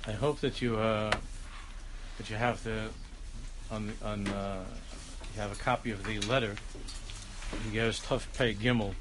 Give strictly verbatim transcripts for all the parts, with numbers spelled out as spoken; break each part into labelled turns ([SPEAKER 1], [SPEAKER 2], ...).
[SPEAKER 1] I hope that you uh, that you have the on on uh, you have a copy of the letter. You get us Tuf Pei Gimel.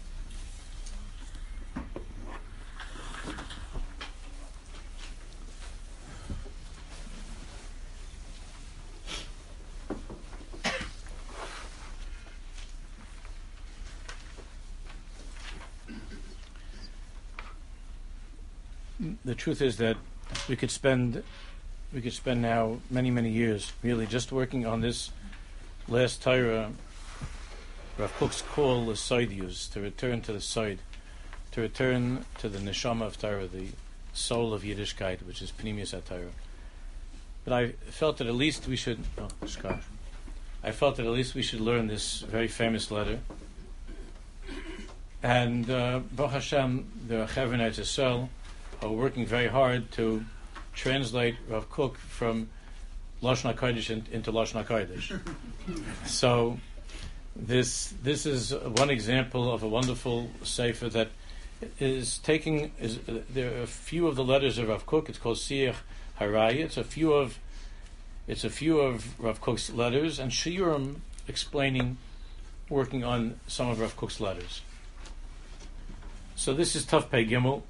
[SPEAKER 1] The truth is that we could spend we could spend now many many years really just working on this last Torah. Rav Kook's call is Soidius, to return to the side, to return to the neshama of Torah, the soul of Yiddishkeit, which is Pnimius HaTorah. But I felt that at least we should. Oh, Shkar. I felt that at least we should learn this very famous letter. And uh, Baruch Hashem, the Chevron Eretz are working very hard to translate Rav Kook from Lashon HaKodesh in, into Lashon HaKodesh. So this this is one example of a wonderful sefer that is taking. Is uh, there are a few of the letters of Rav Kook. It's called Siach Haraya. It's a few of it's a few of Rav Kook's letters, and Shiurim explaining, working on some of Rav Kook's letters. So this is Tuf Pei Gimel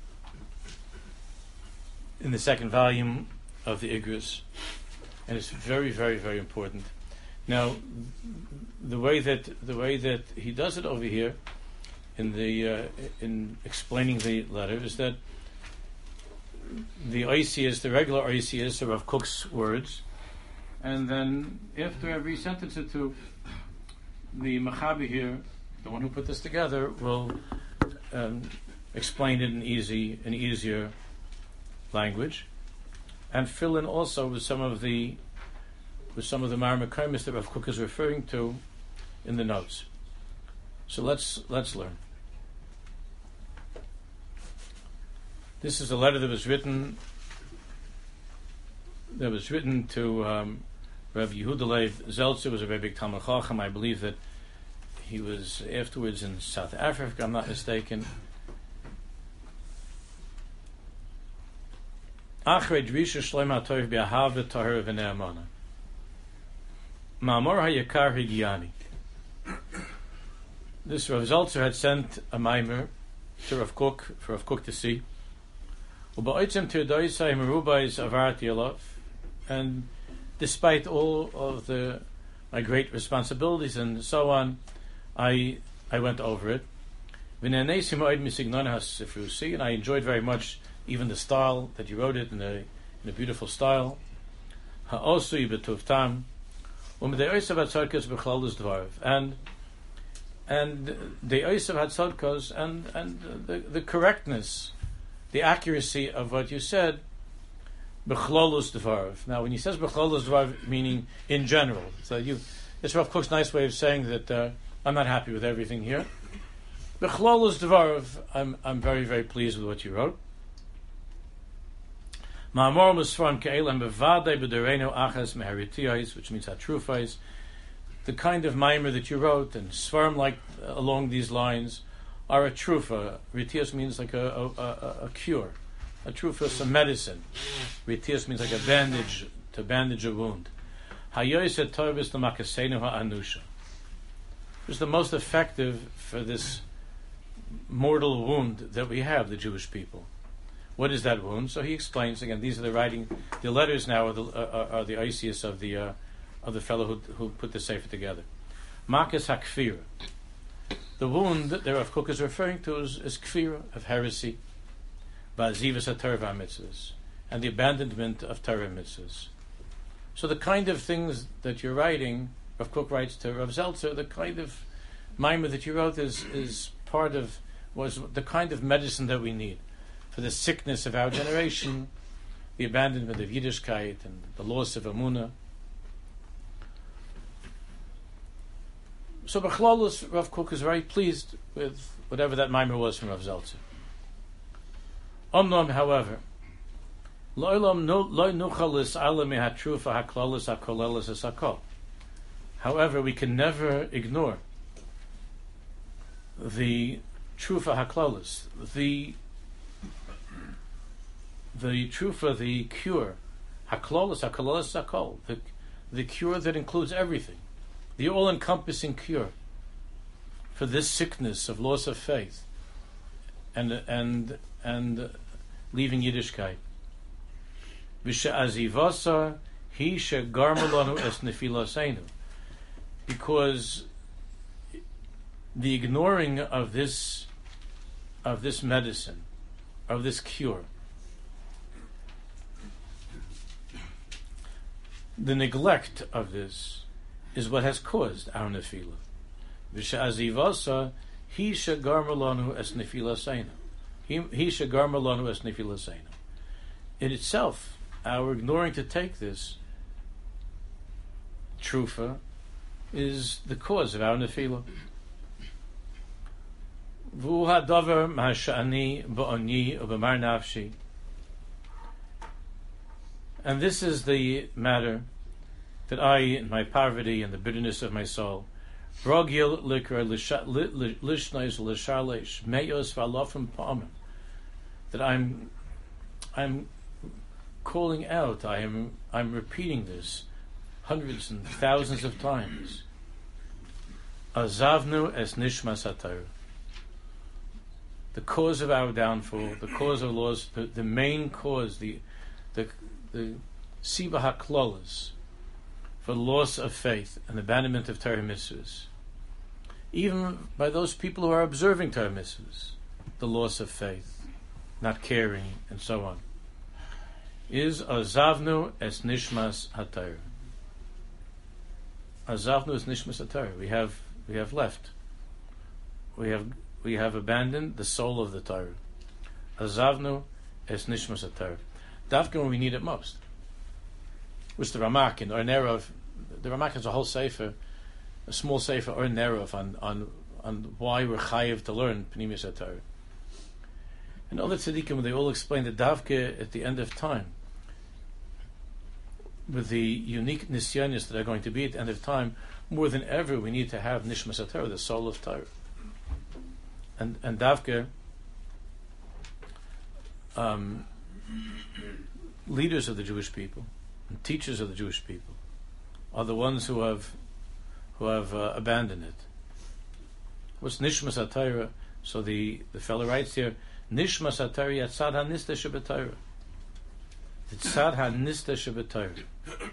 [SPEAKER 1] in the second volume of the Igros, and it's very, very, very important. Now, the way that the way that he does it over here, in the uh, in explaining the letter, is that the Oisias, the regular Oisias, are Rav Kook's words, and then after every sentence or two, the Machabi here, the one who put this together, will um, explain it in easy, in easier language, and fill in also with some of the with some of the Marmakaimis that Rav Kook is referring to in the notes. So let's let's learn. This is a letter that was written that was written to um, Rav Yehuda Leib Zeltzer, was a very big Talmid Chacham. I believe that he was afterwards in South Africa, if I'm not mistaken. Achrei Drisha Shlomo HaTov B'Ahava Tahara V'Ne'amana Ma'amor HaYakar Higiani. This Rav Zeltzer had sent a mimer to Rav Kook, for Rav Kook to see. U'ba'otzem Tirdoisai Merubais Avarti Alav. And despite all of the my great responsibilities and so on, I I went over it. V'nenesi Moed Misignon HaSifrusi, and I enjoyed very much even the style that you wrote it in a in a beautiful style. Ha'osui b'tuvtam, u'medei oisav hatzadkos b'chalus dvarav, and and the oisav hatzadkos and and the the correctness, the accuracy of what you said, b'chalus dvarav. Now, when he says b'chalus dvarav, meaning in general, so you, it's Rav Kook's nice way of saying that uh, I'm not happy with everything here. B'chalus dvarav, I'm I'm very very pleased with what you wrote. Ma'amor Musfarim Ke'elam Bevadei B'Dereno Achas Meharitiyos, which means Hatrufais. The kind of mimer that you wrote, and Svarim like uh, along these lines, are a trufa. Ritios means like a, a, a, a cure. A trufa is a medicine. Ritios means like a bandage, to bandage a wound. Hayois HaTorvis L'Makasenu Ha'anusha. It was the most effective for this mortal wound that we have, the Jewish people. What is that wound? So he explains again. These are the writing, the letters now are the uh, are the Isius of the uh, of the fellow who who put the sefer together. Makas hakfira. The wound that Rav Kook is referring to is, is kfira, of heresy, va'azivas haTorah mitzvahs, and the abandonment of Torah mitzvahs. So the kind of things that you're writing, Rav Kook writes to Rav Zeltzer, the kind of mimer that you wrote is is part of was the kind of medicine that we need for the sickness of our generation, the abandonment of Yiddishkeit and the loss of Amunah. So B'chlolus, Rav Kook is very pleased with whatever that mimer was from Rav Zeltzer. Omnom, however, lo'olam lo nuchalis ala mehatrufa haklolus hakolelis hasakol. However, we can never ignore the trufa haklolus, the the trufa, the cure, haklolos, haklolos sakol, the the cure that includes everything, the all-encompassing cure for this sickness of loss of faith and and and leaving Yiddishkeit. V'she'azivasa hi she'garma lanu es nefilaseinu, because the ignoring of this of this medicine, of this cure, the neglect of this is what has caused our nefila. V'she'azivasa hi she'garma lanu es nefilaseinu. He she'garma lanu es nefilaseinu. In itself, our ignoring to take this trufa is the cause of our nefila. V'hu hadavar ma'ashani ba'oni u'b'mar nafshi. And this is the matter that I, in my poverty and the bitterness of my soul, Rogil likra lishnais l'sharleish meyos v'alofim pa'amim, that I'm, I'm calling out. I am, I'm repeating this hundreds and thousands of times. Azavnu es nishmas haTorah. The cause of our downfall, the cause of loss, the, the main cause, the the the siba haklolas for loss of faith and abandonment of Torah mitzvahs, even by those people who are observing Torah mitzvahs, the loss of faith, not caring, and so on, is azavnu es nishmas haTorah. Azavnu es nishmas haTorah. We have we have left. We have we have abandoned the soul of the Torah. Azavnu es nishmas haTorah. Dafka when we need it most. Which the Ramak in Or Nerov, the Ramak has a whole sefer, a small sefer Or Nerov on on on why we're chayiv to learn Pnimius HaTorah. And all the tzaddikim, they all explain that Davke at the end of time, with the unique nisyanis that are going to be at the end of time, more than ever we need to have Nishmas HaTorah, the soul of Torah. And and Davke, um, leaders of the Jewish people and teachers of the Jewish people are the ones who have who have uh, abandoned it. What's Nishmas HaTorah? So the, the fellow writes here, Nishmas HaTorah yatzad hanista shebeTorah. Tzad hanista shebeTorah.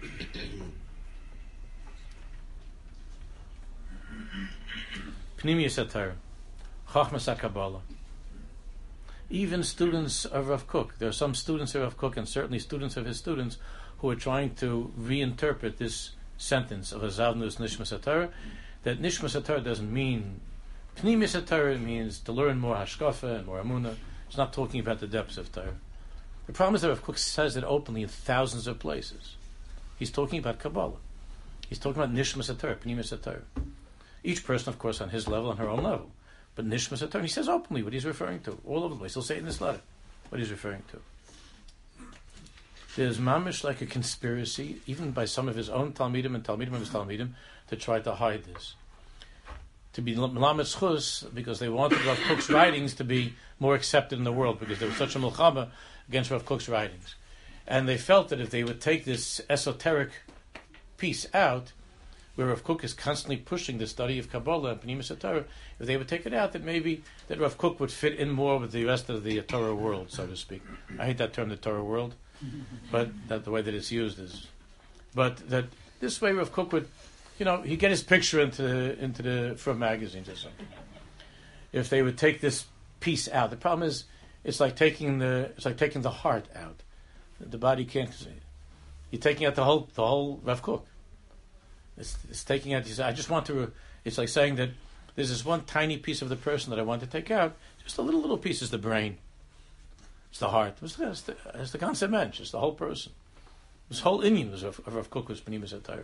[SPEAKER 1] Pnimius HaTorah. Chachmas HaKabbalah. Even students of Rav Kook, there are some students of Rav Kook and certainly students of his students who are trying to reinterpret this sentence of Azavnus Nishmas HaTorah, that Nishmas HaTorah doesn't mean Pnimius HaTorah, it means to learn more Hashkafa and more Amunah. It's not talking about the depths of Torah. The problem is that Rav Kook says it openly in thousands of places. He's talking about Kabbalah. He's talking about Nishmas HaTorah, Pnimius HaTorah. Each person, of course, on his level, on her own level. But Nishmas HaTorah, he says openly what he's referring to, all over the place. He'll say it in this letter, what he's referring to. There's mamish like a conspiracy, even by some of his own Talmidim and Talmidim of his Talmidim, to try to hide this. To be Melamed Schus, because they wanted Rav Kook's writings to be more accepted in the world, because there was such a milchama against Rav Kook's writings. And they felt that if they would take this esoteric piece out, where Rav Kook is constantly pushing the study of Kabbalah and Pnimius HaTorah, if they would take it out, that maybe that Rav Kook would fit in more with the rest of the Torah world, so to speak. I hate that term, the Torah world, but that the way that it's used is. But that this way Rav Kook would, you know, he'd get his picture into the, into the from magazines or something. If they would take this piece out, the problem is it's like taking the it's like taking the heart out. The body can't see it. You're taking out the whole the whole Rav Kook. It's, it's taking out. I just want to. It's like saying that there's this one tiny piece of the person that I want to take out. Just a little little piece is the brain. It's the heart. It's the, it's the, it's the concept mensch. It's the whole person. This whole Indian was of Rav Kook was Pnimius HaTorah.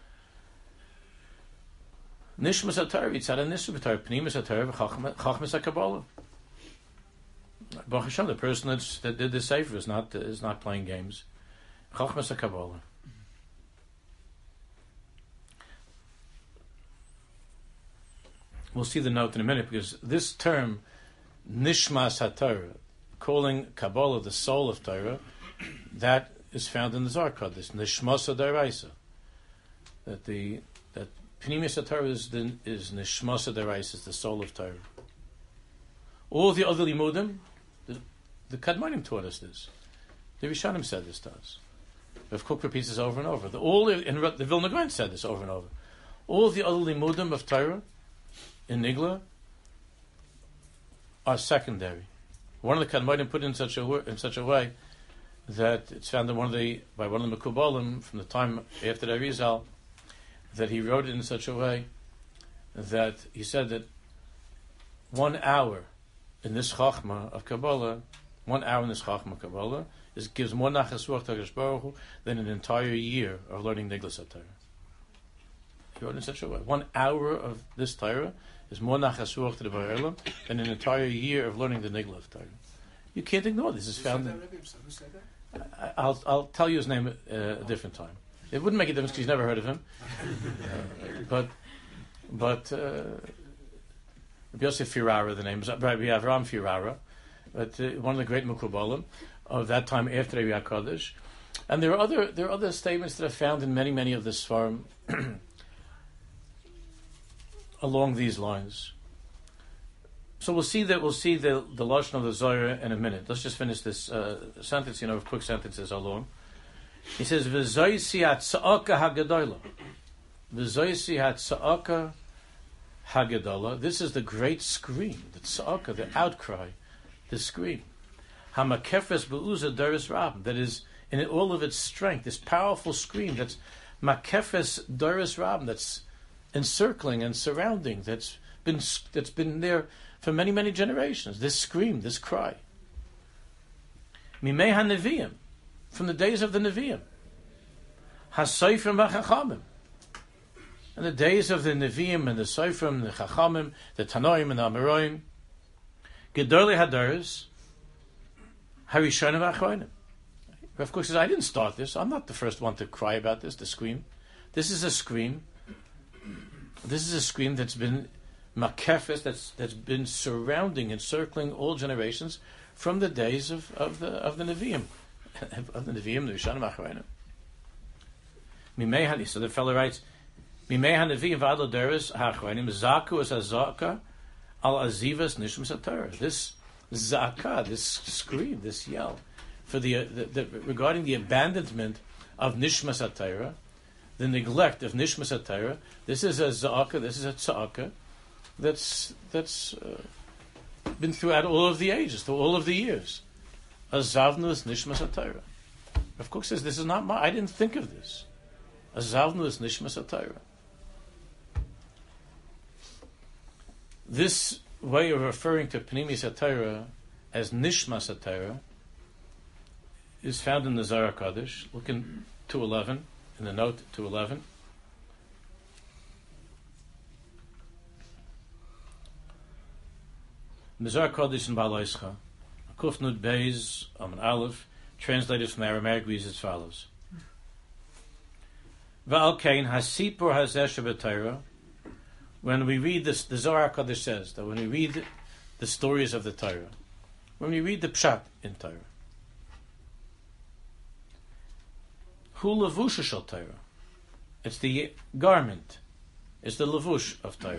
[SPEAKER 1] Nishmas HaTorah. It's had a Nishmas HaTorah. Pnimius HaTorah. Chachmas HaKabbalah. Baruch Hashem, the person that's, that did the sefer is not is not playing games. Chachmas HaKabbalah. We'll see the note in a minute, because this term, Nishmas HaTorah, calling Kabbalah the soul of Torah, that is found in the Zohar Kodesh, Nishmasa Daraisa. That the that Pnimius Torah is the, is Nishmasa Daraisa, is the soul of Torah. All the other limudim, the, the Kadmonim taught us this. The Rishonim said this to us. Rav Kook repeats this over and over. The, all the, and the Vilna Gaon said this over and over. All the other limudim of Torah in Nigla are secondary. One of the Kadmonim put it in such a in such a way that it's found in one of the by one of the Mekubalim from the time after the Arizal, that he wrote it in such a way that he said that one hour in this Chachma of Kabbalah, one hour in this Chachma of Kabbalah, is, gives more Nachas Ruach Hakadosh Baruch Hu than an entire year of learning Niglas Torah. He wrote it in such a way. One hour of this Torah is more Nachas Ruach to the Baruch Olam than an entire year of learning the Nigla Torah. You can't ignore this. It's found in... I, I'll, I'll tell you his name uh, a different time. It wouldn't make a difference because you've never heard of him. uh, but... but uh, Yosef Firara, the name is Rabbi Avram Firara, but uh, one of the great Mekubalim of that time after Rebbe HaKadosh. And there are other there are other statements that are found in many many of the Sfarim along these lines. So we'll see that we'll see the the lashon of the Zohar in a minute. Let's just finish this uh, sentence. You know, quick sentences are long. He says, "V'zoysi hatza'aka hagadola, v'zoysi hatza'aka." Haggadah. This is the great scream, the tzaka, the outcry, the scream. Hamakefes be'uza doris rab. That is, in all of its strength, this powerful scream. That's makefes doris rab. That's encircling and surrounding. That's been that's been there for many many generations. This scream, this cry. Mimei haneviim, from the days of the neviim. Hasayfim v'chachamim. In the days of the Nevi'im and the Sofrim, the Chachamim, the Tanoim and the Amoraim, Gedolei Hadaris, Harishonim V'Achronim. Rav Kook says, I didn't start this. I'm not the first one to cry about this, to scream. This is a scream. This is a scream that's been makefes, that's that's been surrounding, encircling all generations from the days of, of the of the Nevi'im, of the Nevi'im, the Rishonim V'Achronim. Mimei, so the fellow writes. Mimei hanevi'im v'ad l'deres ha'achronim zaku es hazaka al azivas nishmas haTorah. This zaka, this scream, this yell, for the, uh, the, the regarding the abandonment of nishmas haTorah, the neglect of nishmas haTorah. This is a zaka, this is a tzaka that's that's uh, been throughout all of the ages, through all of the years. Azavnus nishmas haTorah. Rav Kook says, this is not my. I didn't think of this. Azavnus nishmas haTorah. This way of referring to Pnimis HaTorah as Nishmas HaTorah is found in the Zohar Kodesh. Look in two eleven, in the note two eleven. In the Zohar Kodesh in Baal Oischa, Kuf Nud Beis Amen Aleph, translated from the Aramaic, reads as follows: Va'al Kain Hasipur Hazeh Sheb'Torah. When we read this, the Zohar Kodesh says that when we read the stories of the Torah, when we read the Pshat in Torah, Hu Levush Shel Torah, it's the garment, it's the levush of Torah.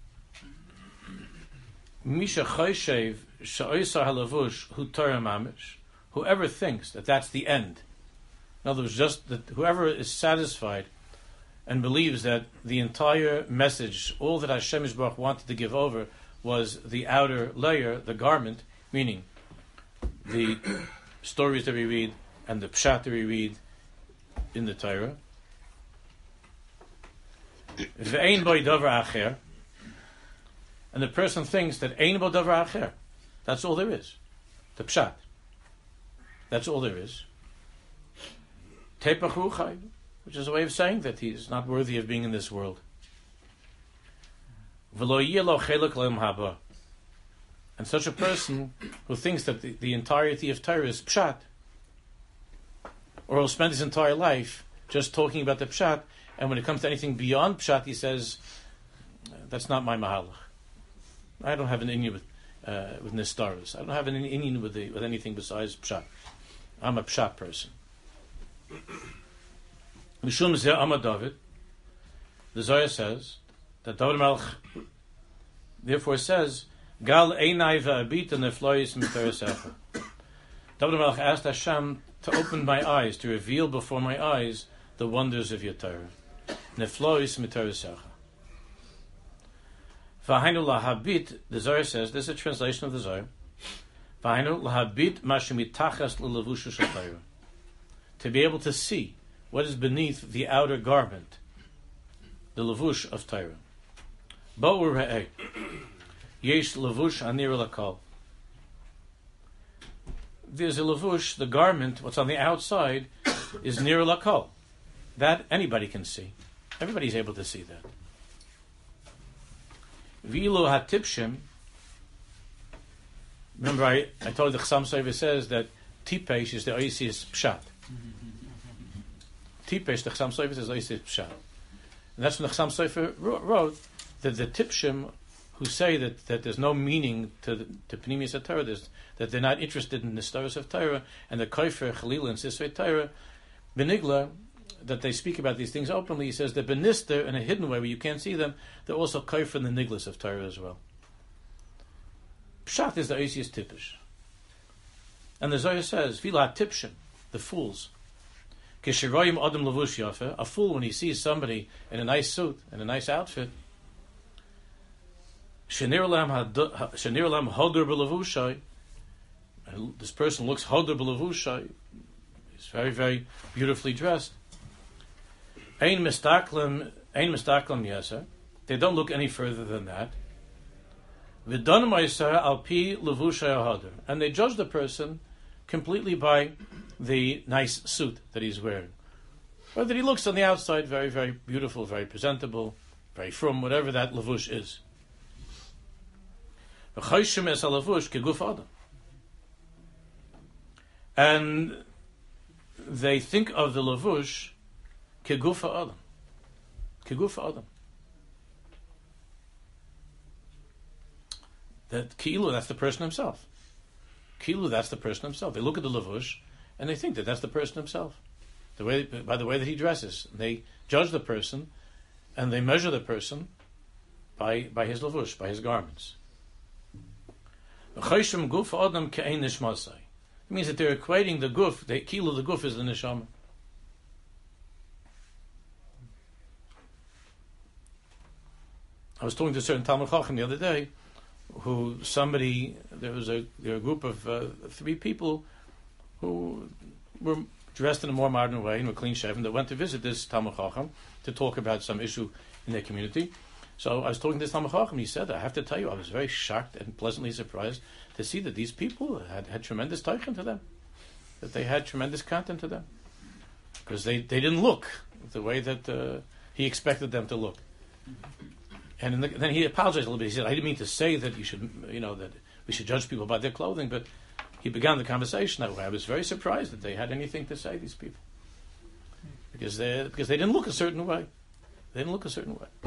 [SPEAKER 1] Misha Choshev Sha'oisar HaLevush Hu Torah Mamish. Whoever thinks that that's the end, in other words, just that whoever is satisfied and believes that the entire message, all that Hashem Yisbarach wanted to give over, was the outer layer, the garment, meaning the stories that we read and the pshat that we read in the Torah. Ve'ein bo davar acher, and the person thinks that ein bo davar acher, that's all there is, the pshat, that's all there is. Tepach hu chai, which is a way of saying that he is not worthy of being in this world. And such a person who thinks that the, the entirety of Torah is pshat, or will spend his entire life just talking about the pshat, and when it comes to anything beyond pshat, he says, that's not my mahalach. I don't have an inyan with uh, with nistaros. I don't have an inyan with the, with anything besides pshat. I'm a pshat person. Mishum zeh Amar David, the Zohar says that David Melch therefore says, Gal einai ve'abit neflois miteresecha. David Melch asked Hashem to open my eyes, to reveal before my eyes the wonders of your Torah. Neflois miteresecha. V'hainu lahabit, the Zohar says, this is a translation of the Zohar. V'hainu lahabit mashemitachas l'levush shel Torah. To be able to see what is beneath the outer garment, the levush of Torah. Bo'u re'eh. Yesh levush anir lakol. There's a levush, the garment, what's on the outside, is nir lakol. That anybody can see. Everybody's able to see that. V'ilu hatipshim. Remember, I, I told you the Chassam Sofer says that tipesh is the oisius pshat. Tipesh, the Chassam Sofer says oisius pshat. And that's when the Chassam Sofer wrote that the tipshim who say that, that there's no meaning to the, to Pnimius Torah, that they're not interested in the stories of Torah, and the Koifer, Chalila, and Sisvei Torah, Benigla, that they speak about these things openly, he says that Benister, in a hidden way where you can't see them, they're also Koifer and the Niglas of Torah as well. Pshat is the Oisius Tipish. And the Zohar says, Vila Tipshim, the fools. Kishiroyim Adam Lavush Yafe, a fool when he sees somebody in a nice suit, in a nice outfit, Shenir lam hoder b'levushai. This person looks hoder b'levushai. He's very, very beautifully dressed. Ein mistaklim, ein mistaklim yeser. They don't look any further than that. V'dan ma'aser al pi levushai hoder, and they judge the person completely by the nice suit that he's wearing, or that he looks on the outside very, very beautiful, very presentable, very frum, whatever that levush is. And they think of the levush kegufa adam, kegufa adam. That kilu, that's the person himself. Kilu, that's the person himself. They look at the levush and they think that that's the person himself. The way, by the way that he dresses, they judge the person and they measure the person by by his levush, by his garments. It means that they're equating the guf, the kilu, the guf is the neshama. I was talking to a certain Talmud Chacham the other day, who somebody, there was a, there were a group of uh, three people who were dressed in a more modern way and were clean shaven, that went to visit this Talmud Chacham to talk about some issue in their community. So I was talking to this Talmud Chacham, he said, I have to tell you, I was very shocked and pleasantly surprised to see that these people had, had tremendous teichen to them, that they had tremendous content to them. Because they, they didn't look the way that uh, he expected them to look. And in the, then he apologized a little bit. He said, I didn't mean to say that you should, you know, that we should judge people by their clothing, but he began the conversation that way. I was very surprised that they had anything to say, these people. Because they, because they didn't look a certain way. They didn't look a certain way.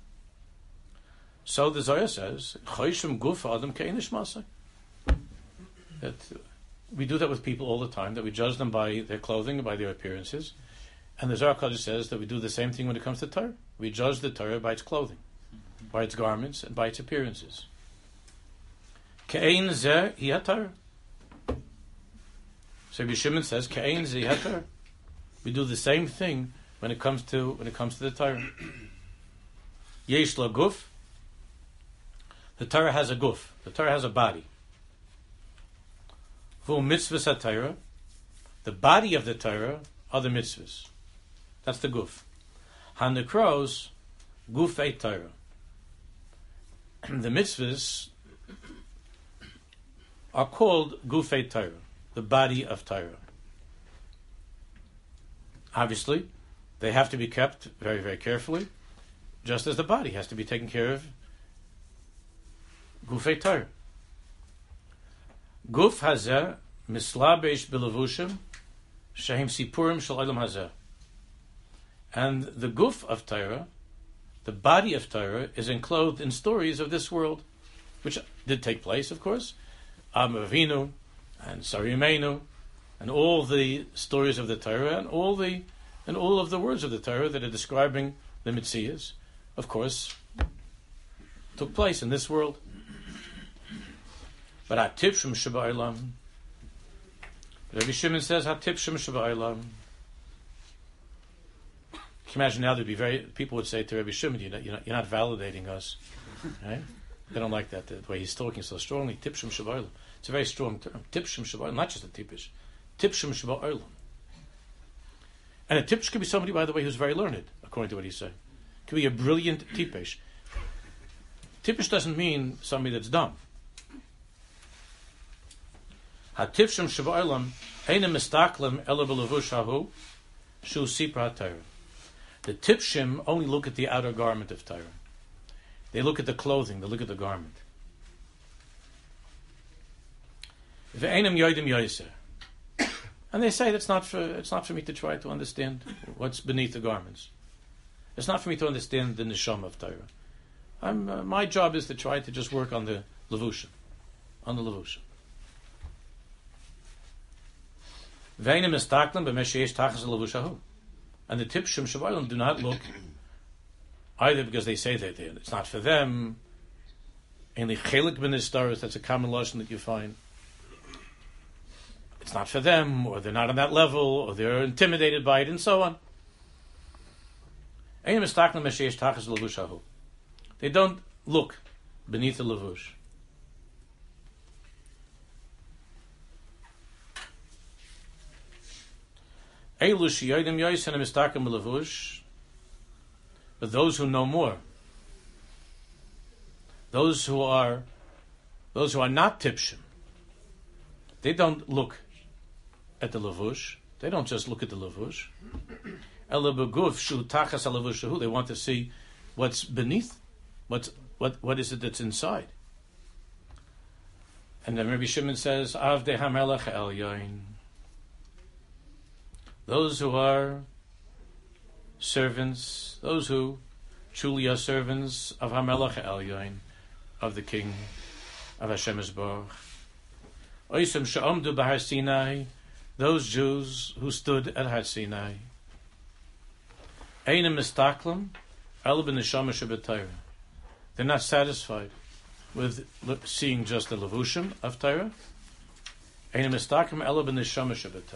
[SPEAKER 1] So the Zohar says, "Choshim guf adam keinish masay." That we do that with people all the time. That we judge them by their clothing, by their appearances, and the Zohar Kodesh says that we do the same thing when it comes to Torah. We judge the Torah by its clothing, by its garments, and by its appearances. Kein zeh hi Torah. So Rabbi Shimon says, "Kein zeh hi Torah." We do the same thing when it comes to when it comes to the Torah. Yesh la guf. The Torah has a guf. The Torah has a body. Vu mitzvahs ha-Torah. The body of the Torah are the mitzvahs. That's the guf. Han-nekros gufei Torah. The mitzvahs are called gufei Torah, the body of Torah. Obviously, they have to be kept very, very carefully, just as the body has to be taken care of. Gufei Torah. Guf hazeh mislabesh b'levushim shehem sipurim shel olam hazeh. And the guf of Torah, the body of Torah, is enclosed in stories of this world, which did take place, of course. Am Avinu and Sar Yimenu and all the stories of the Torah, and all the and all of the words of the Torah that are describing the Metzias, of course, took place in this world. But Hatipshim Shabba'ilam, Rabbi Shimon says Hatipshim Shabba'ilam. Can you imagine now there'd be very people would say to Rabbi Shimon, you're not, you're not, you're not validating us, right? They don't like that, the way he's talking so strongly. Tipshim Shabba'ilam. It's a very strong term. Tipshim Shabba'ilam, not just a tipish. Tipshim Shabba'ilam. And a tipish could be somebody, by the way, who's very learned, according to what he's saying. It could be a brilliant tipish. Tipish doesn't mean somebody that's dumb. Hatipshim Shabba'ilam einem mistaklim ela b'levush hahu shu sipra Torah. The tipshim only look at the outer garment of Torah. They look at the clothing, they look at the garment. Ve'enim yoidim yoiser. And they say that's not for it's not for me to try to understand what's beneath the garments. It's not for me to understand the neshama of Torah. I'm uh, my job is to try to just work on the levushim, on the levushim. Ve'enim mistaklim b'mesheyesh tachas levushahu. And the tipshim shabbalim do not look either because they say that it's not for them. Only chelik b'nistaros, that's a common lesson that you find. It's not for them, or they're not on that level, or they're intimidated by it, and so on. They don't look beneath the levush. But those who know more, those who are, those who are not tipshim, they don't look at the levush. They don't just look at the levush. They want to see what's beneath, what's what what is it that's inside. And then Rabbi Shimon says, Avdei HaMelech Elyon. Those who are servants, those who truly are servants of HaMelech Elyon, of the King, of Hashem Yisborach. Oisem she'omdu b'Har Sinai, those Jews who stood at Har Sinai. Einem mistaklim, ela b'neshama sheb'Torah. They're not satisfied with seeing just the levushim of Torah. Einem mistaklim, ela b'neshama sheb'Torah.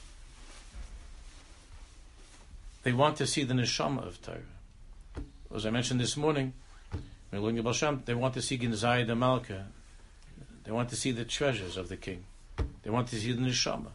[SPEAKER 1] They want to see the neshama of Torah. As I mentioned this morning, they want to see Ginzai the Malka. They want to see the treasures of the king. They want to see the neshama.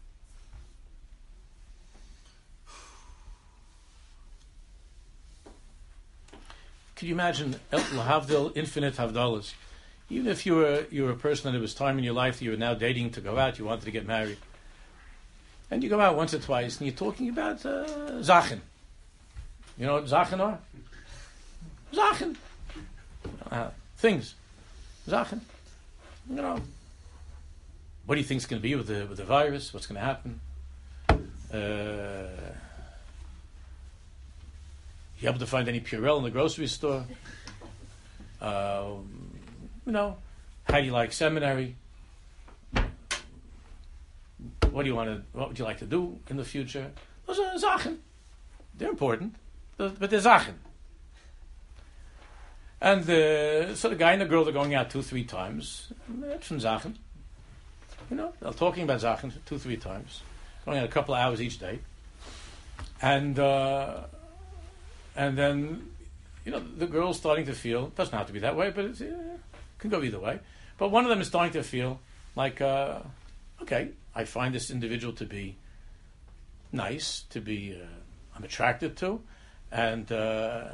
[SPEAKER 1] Could you imagine lahavdil, infinite havdalas? Even if you were you were a person that it was time in your life that you were now dating to go out, you wanted to get married, and you go out once or twice, and you're talking about uh, zachen. You know what zachen are? Zachen. Uh, things. Zachen. You know. What do you think is going to be with the with the virus? What's going to happen? Uh, you able to find any Purell in the grocery store? Um, you know, how do you like seminary? What do you want to? What would you like to do in the future? Those are zachen. They're important, but they're zachen. And uh, so the guy and the girl are going out two, three times. That's from zachen. You know, they're talking about zachen two, three times, going out a couple of hours each day, and uh, and then you know the girl's starting to feel. It doesn't have to be that way, but it's, it can go either way. But one of them is starting to feel like, uh, okay, I find this individual to be nice, to be uh, I'm attracted to, and uh,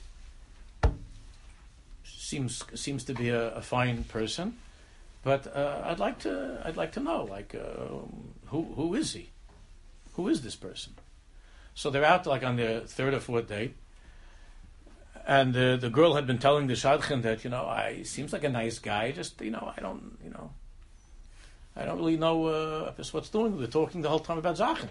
[SPEAKER 1] seems seems to be a, a fine person. But uh, I'd like to I'd like to know, like, uh, who who is he? Who is this person? So they're out like on their third or fourth date, and uh, the girl had been telling the shadchan that, you know, I he seems like a nice guy. Just, you know, I don't you know, I don't really know uh, what's doing. We're talking the whole time about zachen.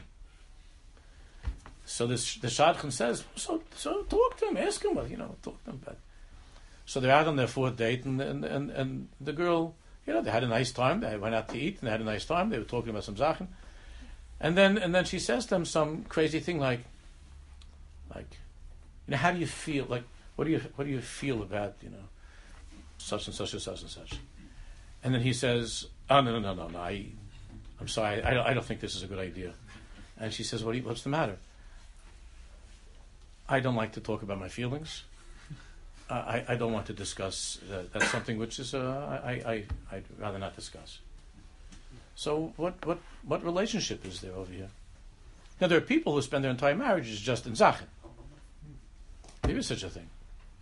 [SPEAKER 1] So this the shadchan says, so so talk to him, ask him, what you know, talk to him about. So they're out on their fourth date, and and and, and the girl. You know, they had a nice time. They went out to eat, and they had a nice time. They were talking about some zachen. And then and then she says to him some crazy thing like, like, you know, how do you feel? Like, what do you what do you feel about, you know, such and such and such and such? And then he says, oh no no no no no, I, I'm sorry, I don't, I don't think this is a good idea. And she says, what do you, what's the matter? I don't like to talk about my feelings. Uh, I I don't want to discuss that. That's something which is uh, I I I'd rather not discuss. So what what what relationship is there over here? Now there are people who spend their entire marriages just in zachen. There is such a thing.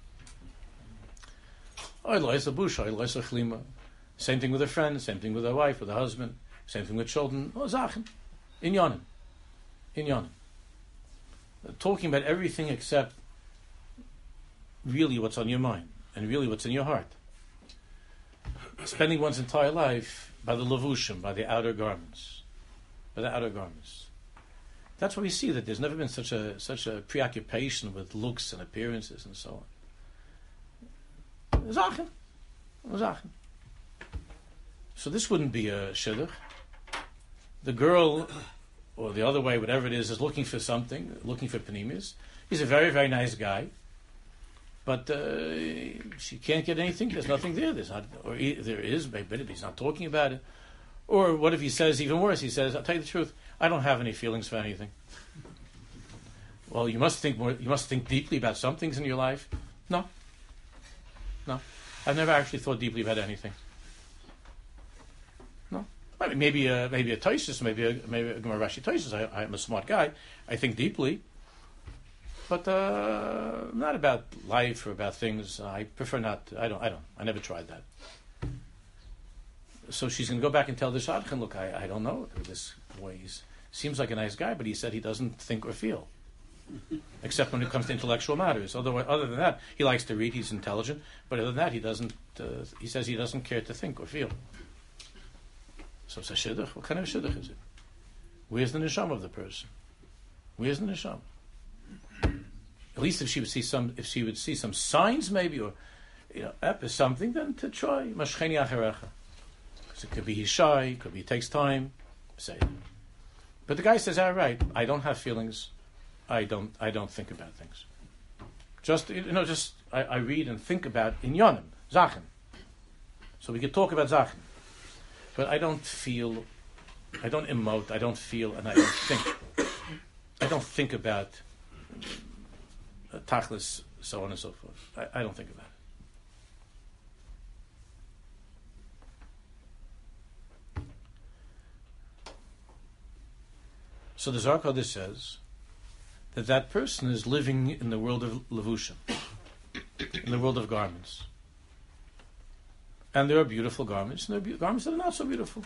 [SPEAKER 1] Same thing with a friend, same thing with a wife, with a husband, same thing with children. Oh, zachen, in yonim, in yonim. Talking about everything except really what's on your mind and really what's in your heart. Spending one's entire life by the levushim, by the outer garments, by the outer garments. That's why we see that there's never been such a such a preoccupation with looks and appearances and so on. Zachen, zachen. So this wouldn't be a shidduch. The girl, or the other way, whatever it is, is looking for something, looking for panimis. He's a very, very nice guy, but uh, she can't get anything. There's nothing there. There's not, or he, there is, but he's not talking about it. Or what if he says even worse? He says, "I'll tell you the truth. I don't have any feelings for anything." Well, you must think more. You must think deeply about some things in your life. No, no, I've never actually thought deeply about anything. No, I mean, maybe a, maybe a Tosfos, maybe a maybe a Gemara Rashi Tosfos. I, I'm a smart guy. I think deeply, but uh, not about life or about things. I prefer not. I don't. I don't. I never tried that. So she's going to go back and tell the shadchan, look, I, I don't know. This boy he's, seems like a nice guy, but he said he doesn't think or feel, except when it comes to intellectual matters. Otherwise, other than that, he likes to read. He's intelligent, but other than that, he doesn't. Uh, he says he doesn't care to think or feel. So it's a shidduch. What kind of shidduch is it? Where's the neshama of the person? Where's the neshama? At least if she would see some, if she would see some signs, maybe, or you know, ep is something, then to try mashcheni acherecha. It could be he's shy, it could be it takes time, say. But the guy says, all right, I don't have feelings, I don't I don't think about things. Just you know, just I, I read and think about inyanim, zachen. So we could talk about zachen. But I don't feel, I don't emote, I don't feel, and I don't think. I don't think about uh, tachlis, so on and so forth. I, I don't think about it. So the Zohar Kodesh says that that person is living in the world of levushim, in the world of garments. And there are beautiful garments, and there are be- garments that are not so beautiful.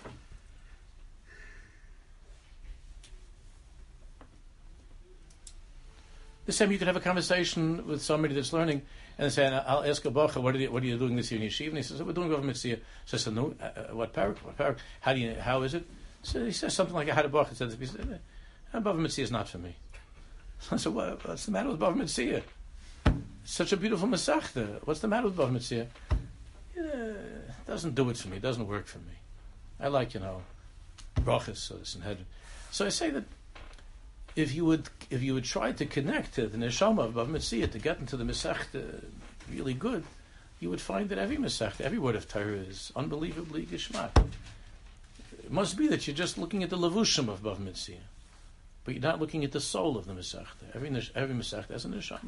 [SPEAKER 1] The same, you could have a conversation with somebody that's learning, and they say, I'll ask a bacha, what are you, what are you doing this year in yeshiva? And he says, we're doing government mitzvah. So I said, no, uh, what parak? What parak? How do you? How is it? So he says something like, I had a bacha. He says, Bava Metzia is not for me. So I said, what, what's the matter with Bava Metzia? It's such a beautiful Masechta. What's the matter with Bava Metzia? Yeah, it doesn't do it for me. It doesn't work for me. I like, you know, brachas, so this and head. So I say that if you would if you would try to connect to the neshama of Bava Metzia to get into the Masechta really good, you would find that every Masechta, every word of Torah is unbelievably geschmack. It must be that you're just looking at the levushim of Bava Metzia, but you're not looking at the soul of the Masechta. Every every Masechta has a neshama.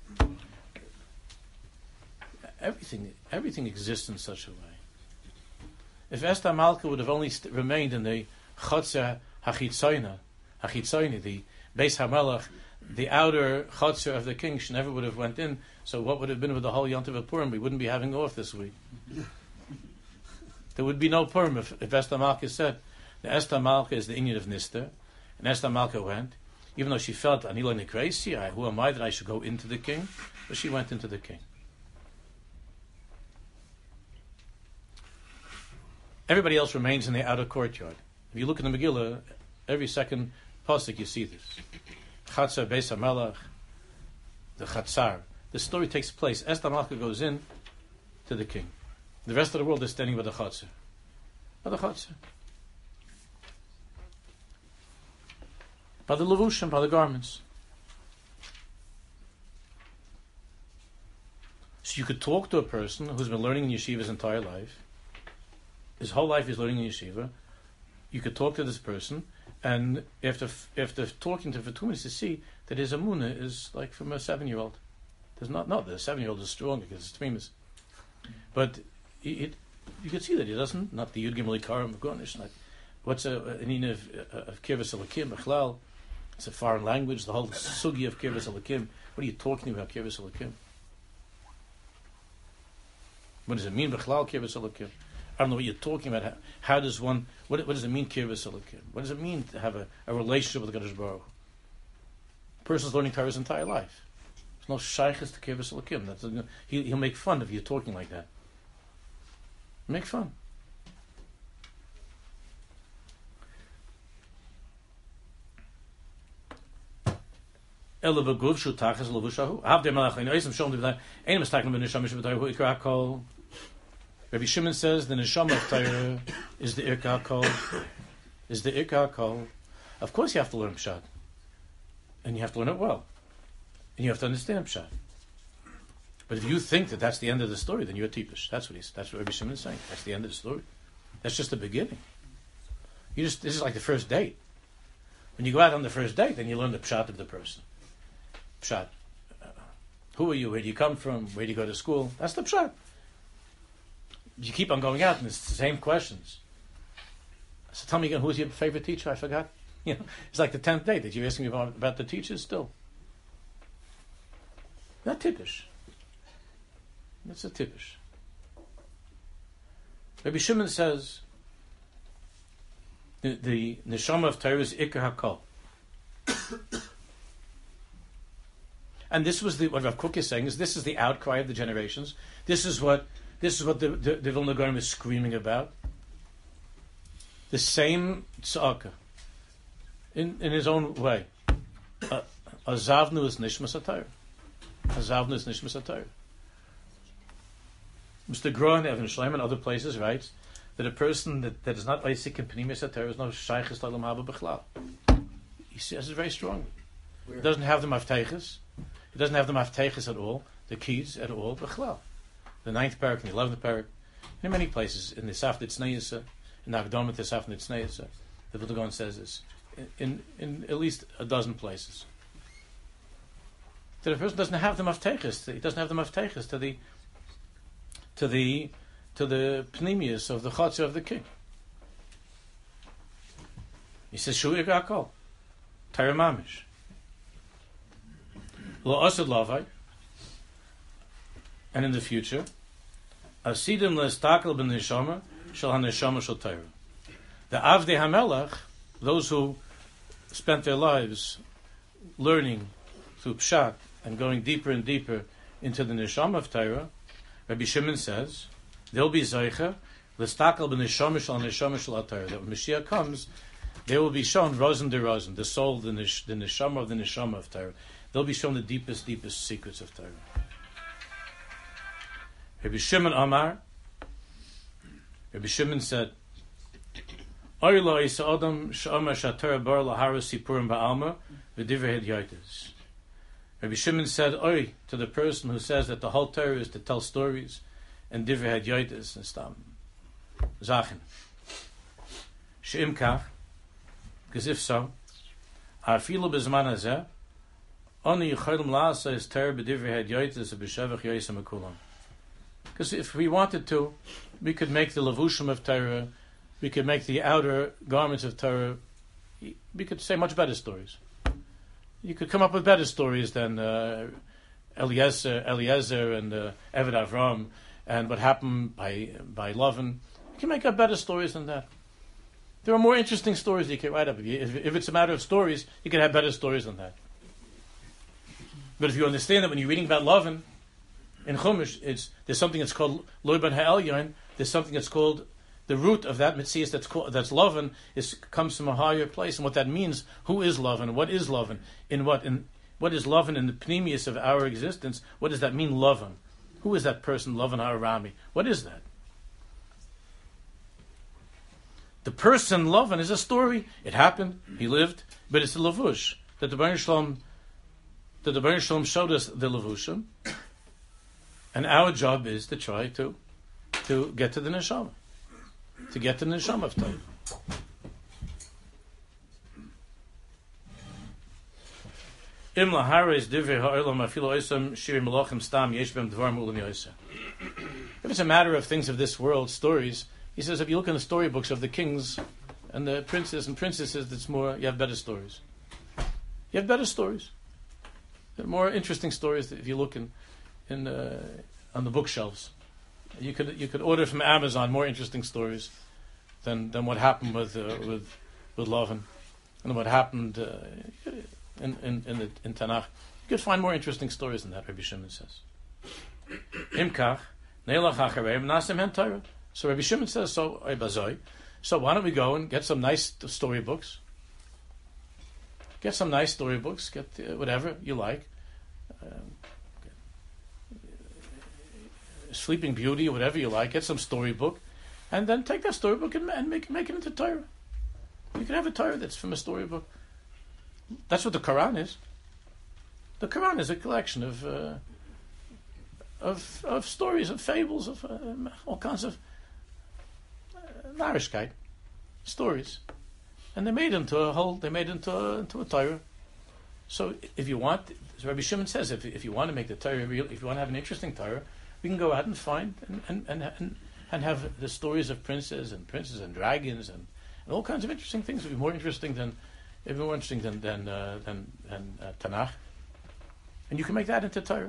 [SPEAKER 1] Everything everything exists in such a way. If Esther Malka would have only st- remained in the Chotzer Hachitzoyna, Hachitzoyni, the Beis HaMelech, the outer Chotzer of the king, she never would have went in. So what would have been with the whole Yontiv of Purim? We wouldn't be having off this week. There would be no Purim if, if Esther Malka said, the Esther Malka is the Inyan of Nister, and Esther Malka went, even though she felt, Anila Nekresi, who am I that I should go into the king? But she went into the king. Everybody else remains in the outer courtyard. If you look in the Megillah, every second pasuk you see this. Chatzar Beis HaMelech, the Chatzar. The story takes place. Esther Malka goes in to the king. The rest of the world is standing by the Chatzar. By the Chatzar. By the levushim, by the garments. So you could talk to a person who's been learning in yeshiva his entire life. His whole life he's learning in yeshiva. You could talk to this person, and after after talking to him for two minutes, you see that his amuna is like from a seven-year-old. There's not not the seven-year-old is stronger because it's famous, but it, it you can see that he doesn't not the Yud Gimel Ikarim Gornish. Like what's a an in of of Kirvus Elokim Bechlal? It's a foreign language. The whole sugi of Kirvus Elokim. What are you talking about Kirvus Elokim? What does it mean Bechlal Kirvus Elokim? I don't know what you're talking about. How, how does one? What, what does it mean Kirvus Elokim? What does it mean to have a, a relationship with the Kadosh Baruch Hu? A person's learning Torah his entire life. There's no shaykhs to Kirvus Elokim. That's he, he'll make fun of you talking like that. Make fun. Ela beguv shutachas levushahu. Havdei malach leinoisim shom divnai. Einem estaklim b'neshama sheb'tayru hu ikra kol. Rabbi Shimon says the neshama of Torah is the ikra kol. Is the ikra kol. Of course, you have to learn pshat, and you have to learn it well, and you have to understand pshat. But if you think that that's the end of the story, then you're tipish. That's what he's. That's what Rabbi Shimon is saying. That's the end of the story. That's just the beginning. You just. This is like the first date. When you go out on the first date, then you learn the pshat of the person. Pshat. Uh, who are you? Where do you come from? Where do you go to school? That's the pshat. You keep on going out, and it's the same questions. So tell me again, who's your favorite teacher? I forgot. You know, it's like the tenth day that you're asking me about, about the teachers still. Not typish. That's a typish. Rabbi Shimon says the, the neshama of Torah is ikar hakol. And this was the what Rav Kook is saying is this is the outcry of the generations. This is what this is what the the, the Vilna Gaon is screaming about. The same tzaka in in his own way. Azavnu is nishmas atayr. Azavnu is nishmas atayr. Mister Groen, Evan Shleim, and other places writes that a person that, that is not Isaac and Pnimis atayr is no shaykhis l'olam haba b'chlal. He says it very strongly. He doesn't have the mafteiches. He doesn't have the mafteiches at all, the keys at all, b'chlal. The ninth parak and the eleventh parak, in many places, in the Safnei Tzneisa, in the Akdama to Safnei Tzneisa, the Vilna Gaon says this, in, in, in at least a dozen places. That a person doesn't have the mafteiches, he doesn't have the mafteiches to the to the to the pnimius of the chotzer of the king. He says, Shu ikar hakol, Torah mamish. Lo asad lavai, and in the future, asidim le'estakel ben neshama shel haneshama shel Torah. The Avdei HaMelech, those who spent their lives learning through pshat and going deeper and deeper into the neshama of Torah, Rabbi Shimon says they'll be zeicha le'estakel ben neshama shel haneshama shel Torah. That when Mashiach comes, they will be shown rosen de rosen, the soul, the, nesh, the neshama of the neshama of Torah. They'll be shown the deepest, deepest secrets of Torah. Rabbi Shimon Amar, Rabbi Shimon said, Oyla is Adam Shama Shatar Bar Lahara Sipurim Ba'alma V'divrei Hadyotis. Rabbi Shimon said, Oy, to the person who says that the whole Torah is to tell stories and Divrei Hadyotis and Stam. Zachin. She'im kach, because if so, Afilu B'zman Hazeh, Oni Yicholim La'asa is Torah B'divrei Hadyotis B'shevach Yoyisam Akulam. Because if we wanted to, we could make the levushim of Torah, we could make the outer garments of Torah, we could say much better stories. You could come up with better stories than uh, Eliezer, Eliezer and uh, Eved Avram and what happened by by Lavan. You can make up better stories than that. There are more interesting stories you can write up. If, you, if, if it's a matter of stories, you can have better stories than that. But if you understand that when you're reading about Lavan, in Chumash, it's there's something that's called Loiban Ha'elyon. There's something that's called the root of that Metzias that's called that's Lavan is comes from a higher place, and what that means. Who is Lavan? What is Lavan? In what? In what is Lavan in the pnimius of our existence? What does that mean, Lavan? Who is that person, Lavan Ha'arami? What is that? The person Lavan is a story. It happened. He lived, but it's a lavush that the Baruch Shalom that the Baruch Shalom showed us the lavushim, and our job is to try to to get to the neshama, to get to the neshama of Torah. Im laharis divrei ha'olam afilu oisam shiri melachim stam yesh b'em dvar mu'ulim yoseh. If it's a matter of things of this world, stories, he says, if you look in the storybooks of the kings and the princes and princesses, that's more, you have better stories. You have better stories. There are more interesting stories if you look in, in uh, on the bookshelves. You could you could order from Amazon more interesting stories than than what happened with uh, with with Lavan and what happened uh, in in in, the, in Tanakh. You could find more interesting stories than that. Rabbi Shimon says. Imkach neilach achareim nasim hen Torah. So Rabbi Shimon says, so Bazoi. So why don't we go and get some nice storybooks? Get some nice storybooks. Get uh, whatever you like. Um, Sleeping Beauty, whatever you like. Get some storybook, and then take that storybook and, and make make it into Torah. You can have a Torah that's from a storybook. That's what the Quran is. The Quran is a collection of uh, of of stories, of fables, of uh, all kinds of uh, narishkeit stories, and they made into a whole. They made into a, into a Torah. So if you want, as Rabbi Shimon says, if if you want to make the Torah real, if you want to have an interesting Torah, we can go out and find and and and, and, and have the stories of princes and princes and dragons and, and all kinds of interesting things. It would be more interesting than, even more interesting than than uh, than, than uh, Tanakh, and you can make that into Torah.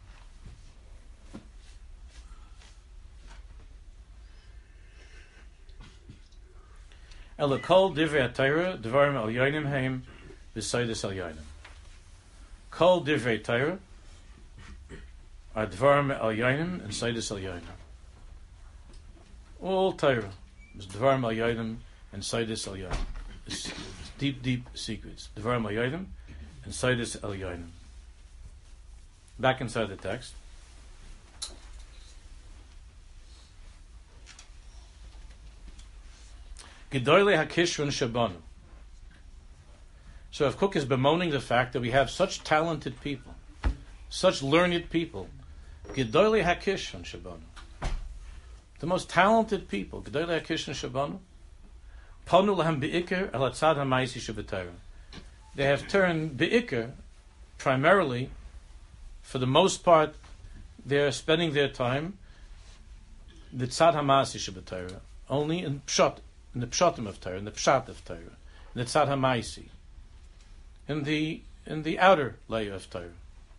[SPEAKER 1] Elakol divrei Torah dvarim al yonim heim b'soidus al yonim. Kol divrei Torah are dvarim al yonim and soidus al yonim. All Torah is dvarim al yonim and soidus al yonim. It's deep, deep secrets. Dvarim al yonim and soidus al yonim. Back inside the text. Gedoyle hakishron shabanu. So if Kook is bemoaning the fact that we have such talented people, such learned people, Gedoyle hakishron shabanu, the most talented people, Gedoyle hakishron shabanu, panu lahem beikar el hatzad hamaisi shabbatayra. They have turned beikar, primarily, for the most part, they're spending their time the tzad hamasi shabbatayra, only in pshat. In the pshatim of Torah, in the pshat of Torah, in the tzad hamaisi, in the in the outer layer of Torah.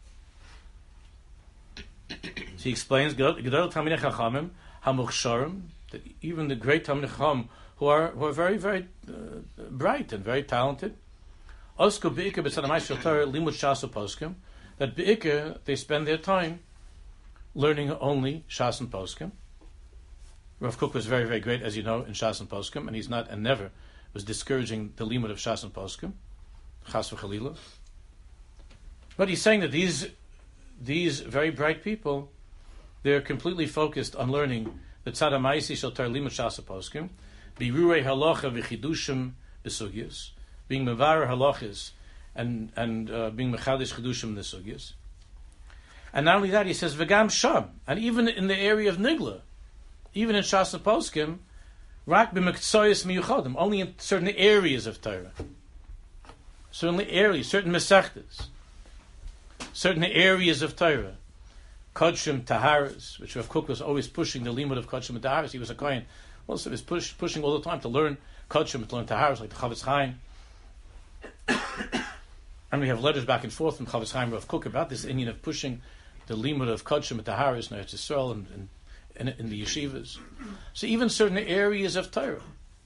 [SPEAKER 1] So he explains Gedol Talmidei Chachamim Hamuchsharim, that even the great Talmidei Chacham who are who are very very uh, bright and very talented, Osku beikar b'tzad hamaisi shel Torah limud shas u'poskim, that beikar they spend their time learning only shas and poskim. Rav Kook was very, very great, as you know, in Shas and Poskim, and he's not, and never was discouraging the limud of Shas and Poskim, Chas v'Chalila. But he's saying that these these very bright people, they're completely focused on learning the Tzad HaMaisi Shel Torah limud Shas and Poskim, Birurei Halacha v'Chidushim b'Sugyos, being mevarer halachas and and uh, being mechadish chidushim b'Sugyos. And not only that, he says v'gam sham, and even in the area of Nigla. Even in Shas and Poskim, rak b'mektsoyos miyuchadim, only in certain areas of Torah, certain areas, certain mesechtes, certain areas of Torah, kodshim taharas, which Rav Kook was always pushing the limud of kodshim and taharas. He was a kohen, also he was push, pushing all the time to learn kodshim, to learn taharas, like the Chavetz Chaim. And we have letters back and forth from Chavetz Chaim Rav Kook about this Indian of pushing the limud of kodshim and taharas in Eretz Yisrael and, and In, in the yeshivas. So even certain areas of Torah,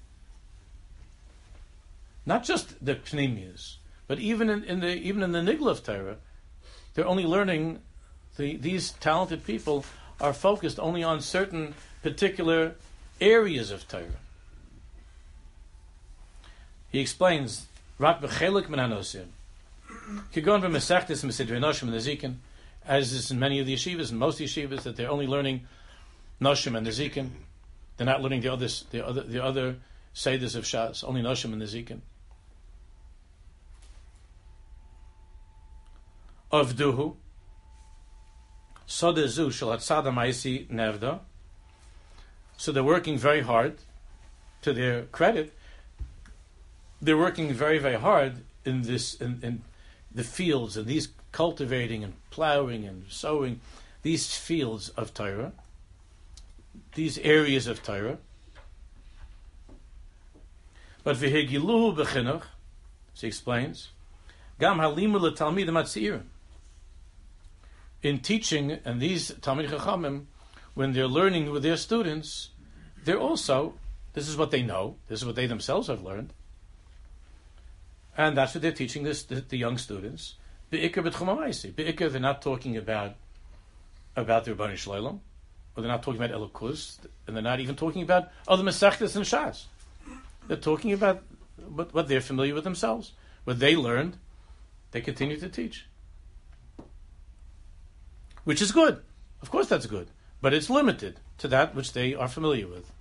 [SPEAKER 1] not just the pnimius, but even in, in the even in the nigla of Torah, they're only learning. The, these talented people are focused only on certain particular areas of Torah. He explains, "Rak b'chelik min hanosim, kigon v'mesechtes mesidrei noshim and nezikin," as is in many of the yeshivas and most yeshivas, that they're only learning Noshim and Nezikin. They're not learning the other, the other, the other Seder's of Shas, only Noshim and Nezikin. Of Duhu, Sodezu Shalatzada Maisi Nevda. So they're working very hard. To their credit, they're working very, very hard in this, in, in the fields, and these cultivating and plowing and sowing these fields of Torah, these areas of Torah. But v'hegiluhu b'chinuch, she explains, gam halimu l'talmidim atzirim. In teaching, and these Talmid Chachamim, when they're learning with their students, they're also, this is what they know, this is what they themselves have learned, and that's what they're teaching this, the, the young students. Be'ikar b'tchum ha'maisi. Be'ikar, they're not talking about about the Rebbeinu Shloim, or they're not talking about Elokus, and they're not even talking about other Masechtas and Shas. They're talking about what, what they're familiar with themselves, what they learned, they continue to teach. Which is good. Of course that's good. But it's limited to that which they are familiar with.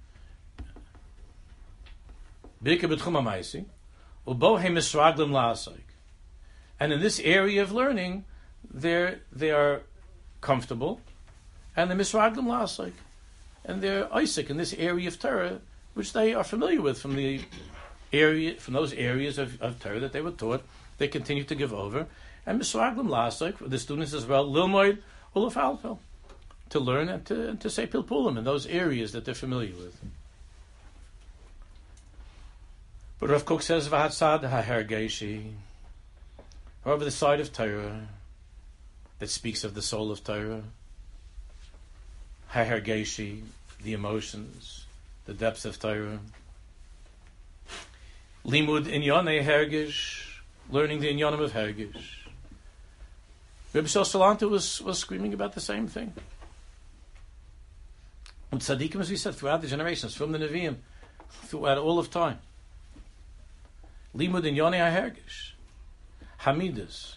[SPEAKER 1] And in this area of learning, they're, they are comfortable, and they're misraglim la'asik, and they're Isaac in this area of Torah, which they are familiar with from the area, from those areas of, of Torah that they were taught. They continue to give over, and misraglim la'asik for the students as well, lilmoid uluf alpel, to learn and to, and to say pilpulim in those areas that they're familiar with. But Rav Kook says v'hatzad ha'hergeshi, however, the side of Torah that speaks of the soul of Torah, ha'hergeshi, the emotions, the depths of Torah, limud inyonei hergish, learning the inyonim of hergish. Rebbe Shel Salanta was, was screaming about the same thing. With tzaddikim, as we said, throughout the generations, from the Nevi'im, throughout all of time. Limud inyonei hergish. Hamidus,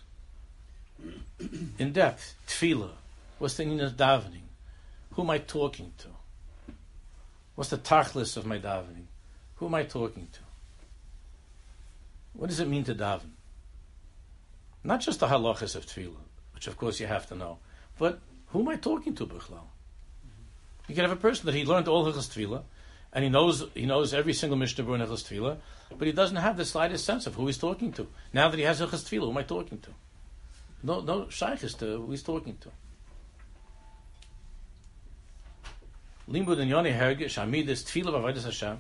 [SPEAKER 1] in depth, tefillah. What's the meaning of davening? Who am I talking to? What's the tachlis of my davening? Who am I talking to? What does it mean to daven? Not just the halachas of tefillah, which of course you have to know, but who am I talking to, b'chlal? You can have a person that he learned all hilchos tefillah, and he knows he knows every single Mishnah Berurah in hilchos tefillah, but he doesn't have the slightest sense of who he's talking to. Now that he has hilchos tefillah, who am I talking to? No, no shaykhis to who he's talking to. Limud and Yoni Hergish, Amidus, Tefillah, Avodas Hashem.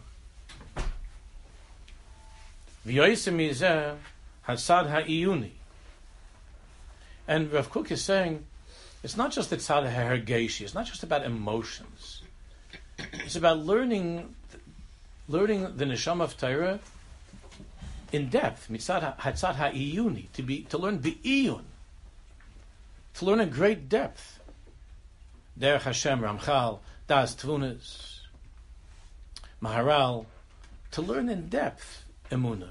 [SPEAKER 1] V'yoysim mizeh hatzad ha'iyuni. And Rav Kook is saying, it's not just the tzad ha'hergeshi, it's not just about emotions. It's about learning, learning the neshama of Torah in depth. Mitzad hatzad ha'iyuni, to be to learn bi'iyun, to learn in great depth. Derech Hashem, Ramchal, Das Tvunas, Maharal, to learn in depth Emunah.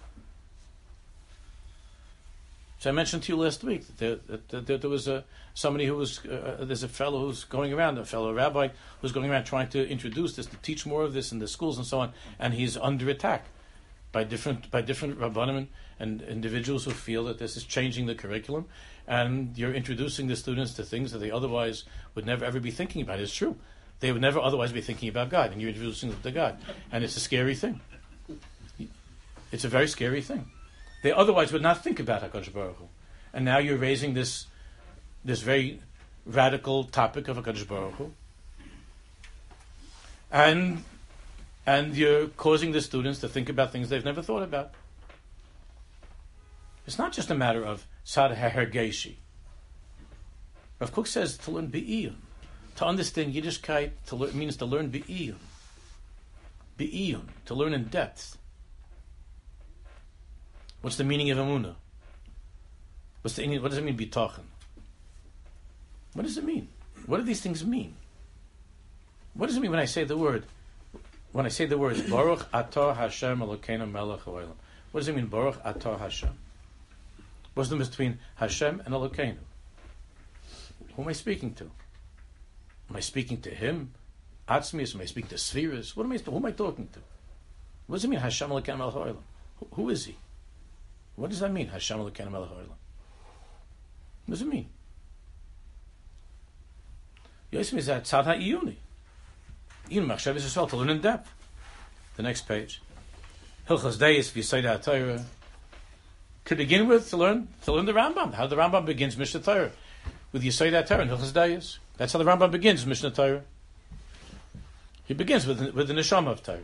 [SPEAKER 1] So I mentioned to you last week that there, that, that there was a somebody who was uh, there's a fellow who's going around, a fellow rabbi who's going around trying to introduce this, to teach more of this in the schools and so on, and he's under attack by different by different rabbanim and individuals who feel that this is changing the curriculum, and you're introducing the students to things that they otherwise would never ever be thinking about. It's true. They would never otherwise be thinking about God, and you're introducing them to God. And it's a scary thing. It's a very scary thing. They otherwise would not think about HaKadosh Baruch Hu. And now you're raising this this very radical topic of HaKadosh Baruch Hu. And, and you're causing the students to think about things they've never thought about. It's not just a matter of Sad HaHergeshi. Rav Kook says to learn Be'iyun. To understand Yiddishkeit to learn, means to learn Be'iyun. Be'iyun, to learn in depth. What's the meaning of Emunah? What's the, what does it mean, Bitochen? What does it mean? What do these things mean? What does it mean when I say the word, when I say the words, Baruch Atah Hashem Elokeinu Melech Haolam? What does it mean, Baruch Atah Hashem? What's the difference between Hashem and Elokeinu? Who am I speaking to? Am I speaking to him? Atzmius? Am I speaking to Spheres? What am I? Who am I talking to? What does it mean, Hashem Elokeinu Melech Haolam? Who is he? What does that mean, Hashem Elokeinu Melech Haolam? What does it mean? Yosem is that Tzad HaIyuni. Even Machshav is Yisrael to learn in depth. The next page. Hilchos Deis V'Yisodei HaTorah. To begin with, to learn, to learn the Rambam. How the Rambam begins Mishnah Torah. With Yisodei HaTorah and Hilchos Deis. That's how the Rambam begins Mishnah Torah. He begins with, with the Neshama of Torah.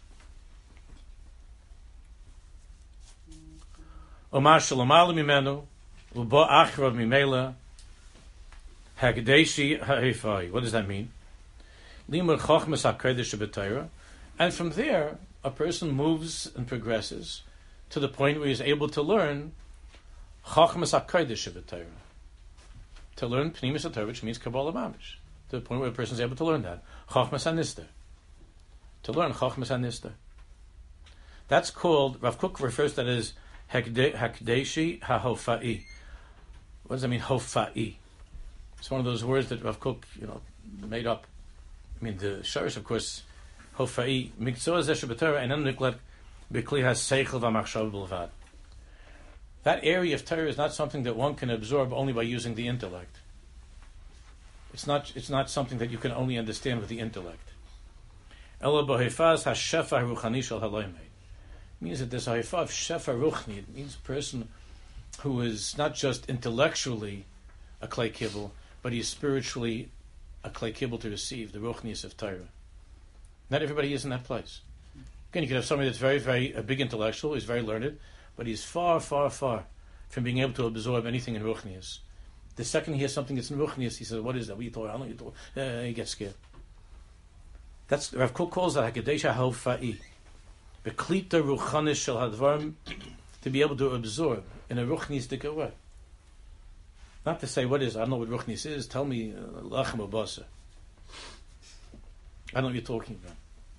[SPEAKER 1] Omar Shalomala Mimenu. Ubo Achrav Mimela. Hagdeshi Ha'ifai. What does that mean? Limur Chochmas HaKodesh B'Torah. And from there, a person moves and progresses to the point where he's able to learn Chochmas HaKodesh B'Torah. To learn Pnimis HaTorah, which means Kabbalah Mamish. To the point where a person is able to learn that. Chochmas HaNister. To learn Chochmas HaNister. That's called, Rav Kook refers to that as Hakdeshi HaHofa'i. What does that mean, Hofa'i? It's one of those words that Rav Kook, you know, made up. I mean, the Sharish, of course, Hofa'i, Mikzoah Zeh Shebetorah, and then Niklat B'Kli has Seichel V'Machshav B'Levad. That area of Torah is not something that one can absorb only by using the intellect. It's not. It's not something that you can only understand with the intellect. Ela b'Hefaz hashefa ruchani shel haloimei. Means that there's a hefa of shefa ruchni. It means a person who is not just intellectually a klei kibbul, but he's spiritually a klei kibbul to receive the ruchnius of Torah. Not everybody is in that place. Again, you can have somebody that's very, very a big intellectual, he's very learned, but he's far, far, far from being able to absorb anything in ruchnius. The second he hears something that's in ruchnius, he says, "What is that? What are you talking? I don't know what you're talking." Uh, he gets scared. That's Rav Kook calls that Hakadesh HaHofa'i, Beklita Ruchanis Shel Hadvarim, to be able to absorb in a ruchnistic way. Not to say what is. I don't know what ruchnis is. Tell me lachem or basa. I don't know what you're talking about.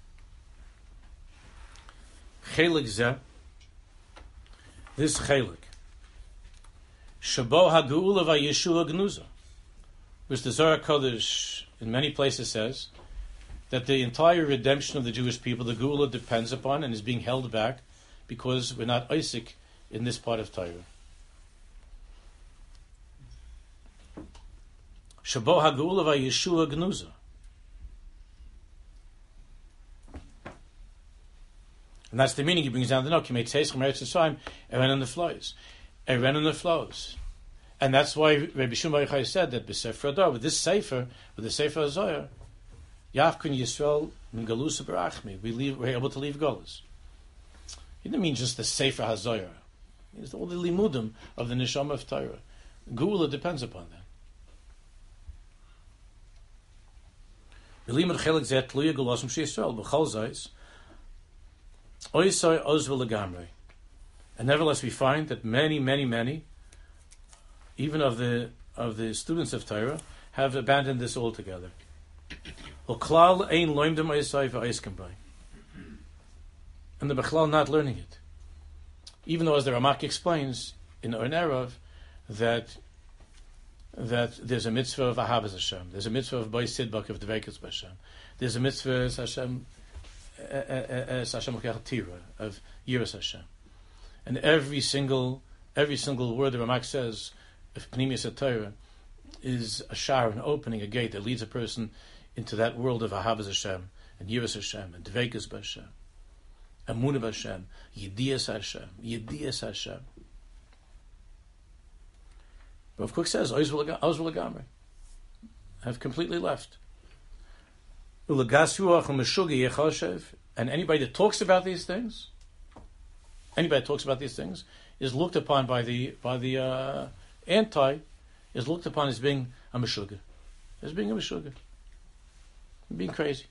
[SPEAKER 1] Chelik zeh. This chelik. Shabo hageula vayeshua gnuza, which the Zohar Kodesh in many places says that the entire redemption of the Jewish people, the geula, depends upon and is being held back because we're not Isaac in this part of Torah. Shabo hageula vayeshua gnuza. And that's the meaning he brings down the note. Eran in the flows. Eran in the flows. And that's why Rabbi Shimon Bar Yochai said that B'Sefer Adar, with this Sefer, with the Sefer Zohar, Yavkun Yisrael min Galus Barachmi, we leave, we're able to leave Galus. He didn't mean just the Sefer HaZohar. It means all the limudim of the Neshama of Torah. Geula depends upon that. V'limud chelik zeh tluya Galosum Sh'Yisrael, b'chol zayis, Oisai ozvel legamrei. And nevertheless we find that many, many, many, even of the of the students of Torah, have abandoned this altogether. Uklal ein loimdem oisai v'oiskem by. And the Bechlal not learning it. Even though, as the Ramak explains in Or Nerav, that that there's a mitzvah of Ahavas Hashem, there's a mitzvah of Boy Sidbak of Dveikus Hashem, there's a mitzvah of Hashem as Hashem Tira of Yiras Hashem, and every single every single word the Ramak says of Pnimius Torah is a shar, an opening, a gate that leads a person into that world of Ahavas Hashem and Yiras Hashem and Dveikus Hashem, Amunah Hashem, Yedias Hashem, Yedias Hashem. But Rav Kook says Ozvel Lagamri have completely left. And anybody that talks about these things, anybody that talks about these things, is looked upon by the by the uh, anti, is looked upon as being a meshuggah, as being a meshuggah, being crazy.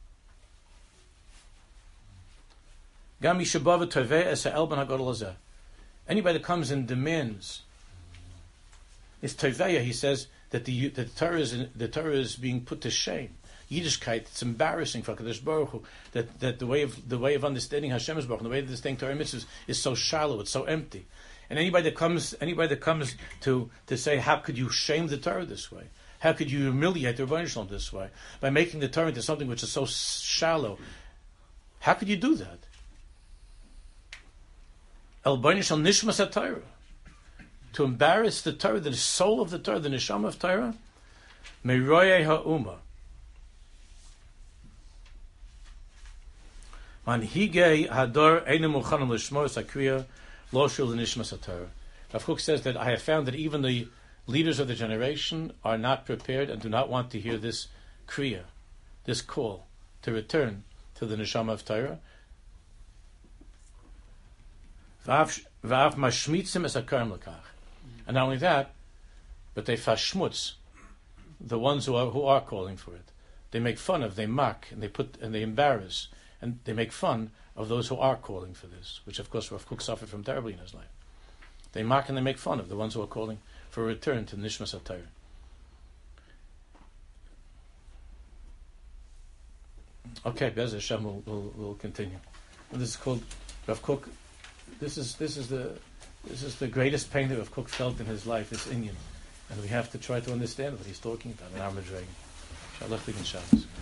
[SPEAKER 1] Anybody that comes and demands is teveya. He says that the that the Torah is the Torah is being put to shame. Yiddishkeit, it's embarrassing for Kadosh Baruch Hu that, that the way of the way of understanding Hashem's Baruch, the way of understanding Torah mitzvahs is so shallow, it's so empty. And anybody that comes, anybody that comes to, to say, how could you shame the Torah this way? How could you humiliate the Rebbeinu Shalom this way by making the Torah into something which is so shallow? How could you do that? El Boinishal Nishmas HaTorah, to embarrass the Torah, the soul of the Torah, the neshama of Torah, Meiroye Ha'uma. Manhigei Hador Einu Muchanim L'Shmos HaKriya Lo Shul Nishmas HaTorah. Rav Kook says that I have found that even the leaders of the generation are not prepared and do not want to hear this kriya, this call to return to the neshama of Torah. V'af mashmitzim es hakarim lekach. And not only that, but they fashmutz, the ones who are who are calling for it. They make fun of, they mock, and they put and they embarrass, and they make fun of those who are calling for this, which of course Rav Kook suffered from terribly in his life. They mock and they make fun of the ones who are calling for a return to Nishmas HaTorah. Okay, Bez Hashem will will will continue. And this is called Rav Kook. This is this is the this is the greatest pain that Rav Kook felt in his life. This Indian, and we have to try to understand what he's talking about in our Madrega. Shalach B'Gin Shabbos.